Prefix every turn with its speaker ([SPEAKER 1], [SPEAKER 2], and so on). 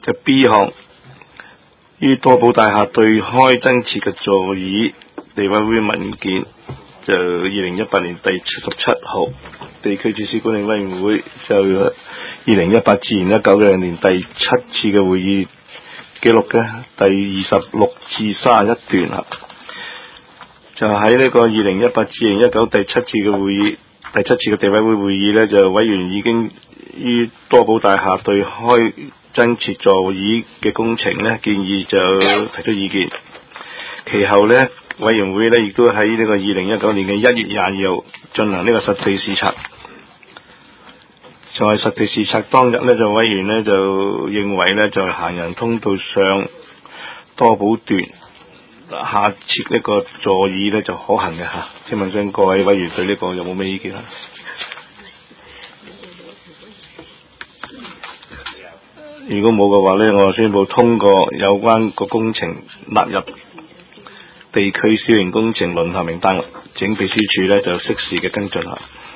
[SPEAKER 1] 就 B 項，於多寶大廈對開增設嘅座椅，地委會文件就2018年第77號，地區設施管理委員會就2018至2019年第7次嘅會議記錄嘅第26至31段啦。就喺呢個2018至2019第7次嘅會議，第7次嘅地委會會議呢，就委員已經於多寶大廈對開增設座椅嘅工程呢，建議就提出意見。其後呢，委員會呢亦都喺呢個2019年嘅1月22號進行呢個實地視察。就係實地視察當日呢，就委員呢就認為呢，就行人通道上多寶段下設呢個座椅呢就可行嘅嚇。請問聲各位委員對呢個有冇咩意見啊？如果冇嘅話呢，我宣布通過有關個工程納入地區小型工程輪候名單，請秘書處呢就適時嘅跟進下。